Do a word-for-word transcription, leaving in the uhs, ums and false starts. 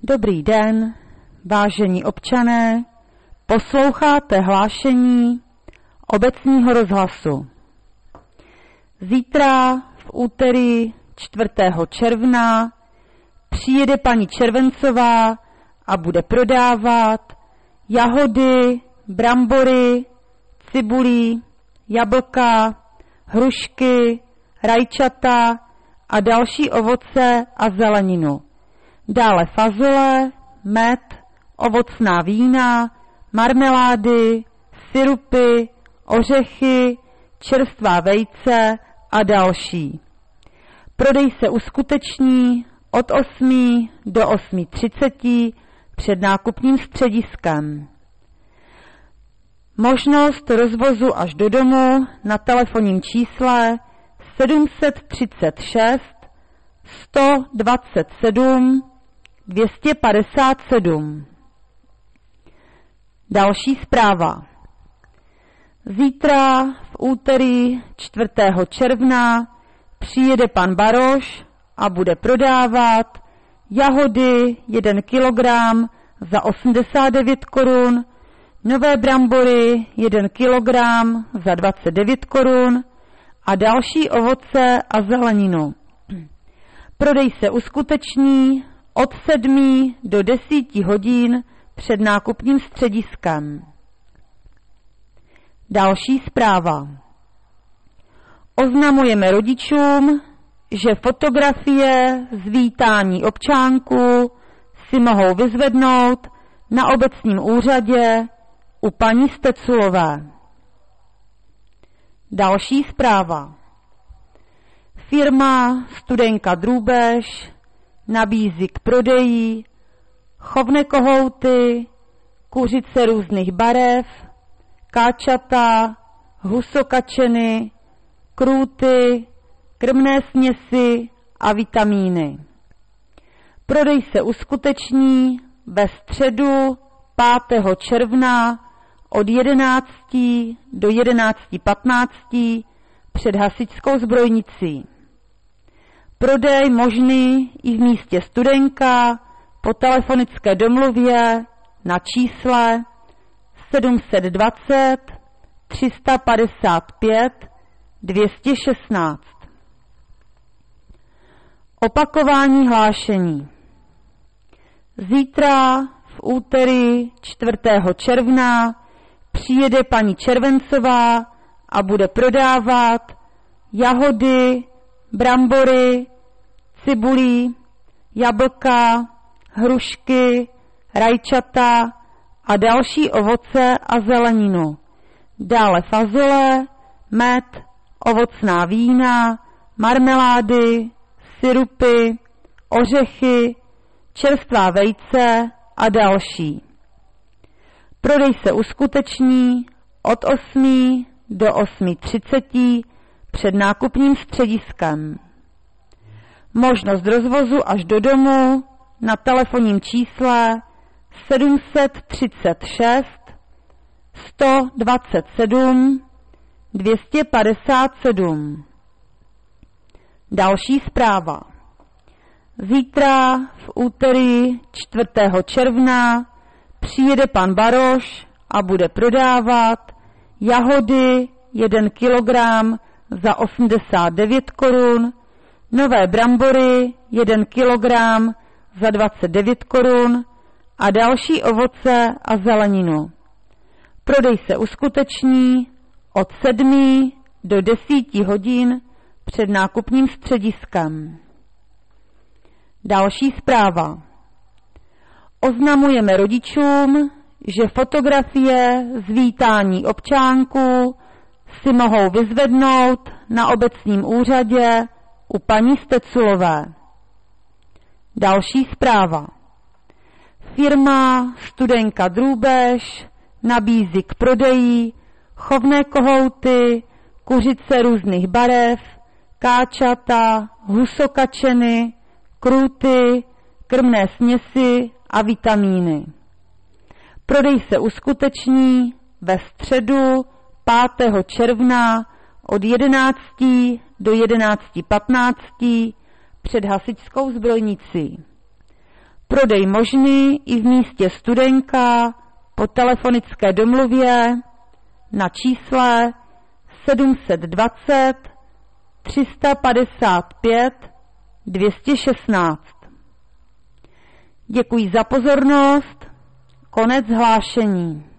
Dobrý den, vážení občané, posloucháte hlášení obecního rozhlasu. Zítra v úterý čtvrtého června přijede paní Červencová a bude prodávat jahody, brambory, cibulí, jablka, hrušky, rajčata a další ovoce a zeleninu. Dále fazole, med, ovocná vína, marmelády, sirupy, ořechy, čerstvá vejce a další. Prodej se uskuteční od osmi do osmi třiceti před nákupním střediskem. Možnost rozvozu až do domu na telefonním čísle sedm set třicet šest sto dvacet sedm dvě stě padesát sedm. Další zpráva. Zítra v úterý čtvrtého června přijede pan Baroš a bude prodávat jahody jeden kilogram za osmdesát devět korun, nové brambory jeden kilogram za dvacet devět korun a další ovoce a zeleninu. Prodej se uskuteční od sedmi do deseti hodin před nákupním střediskem. Další zpráva. Oznamujeme rodičům, že fotografie z vítání občánku si mohou vyzvednout na obecním úřadě u paní Steculové. Další zpráva. Firma Studenka Drůbež nabízí k prodeji chovné kohouty, kuřice různých barev, káčata, husokačeny, krůty, krmné směsi a vitamíny. Prodej se uskuteční ve středu pátého června od jedenácti do jedenácti patnácti před hasičskou zbrojnicí. Prodej možný i v místě Studenka po telefonické domluvě na čísle sedm set dvacet tři sta padesát pět dvě stě šestnáct. Opakování hlášení. Zítra v úterý čtvrtého června přijede paní Červencová a bude prodávat jahody, brambory, cibulí, jablka, hrušky, rajčata a další ovoce a zeleninu. Dále fazole, med, ovocná vína, marmelády, sirupy, ořechy, čerstvá vejce a další. Prodej se uskuteční od osmi do osmi třiceti před nákupním střediskem. Možnost rozvozu až do domu na telefonním čísle sedm set třicet šest sto dvacet sedm dvě stě padesát sedm. Další zpráva. Zítra v úterý čtvrtého června přijede pan Baroš a bude prodávat jahody jeden kilogram za osmdesát devět korun, nové brambory jeden kilogram za dvacet devět korun a další ovoce a zeleninu. Prodej se uskuteční od sedmi do deseti hodin před nákupním střediskem. Další zpráva. Oznamujeme rodičům, že fotografie z vítání občánku si mohou vyzvednout na obecním úřadě u paní Steculové. Další zpráva. Firma Studenka Drůbež nabízí k prodeji chovné kohouty, kuřice různých barev, káčata, husokačeny, krůty, krmné směsi a vitamíny. Prodej se uskuteční ve středu pátého června od jedenácti do jedenácti patnácti před hasičskou zbrojnicí. Prodej možný i v místě Studenka po telefonické domluvě na čísle sedm set dvacet tři sta padesát pět dvě stě šestnáct. Děkuji za pozornost. Konec hlášení.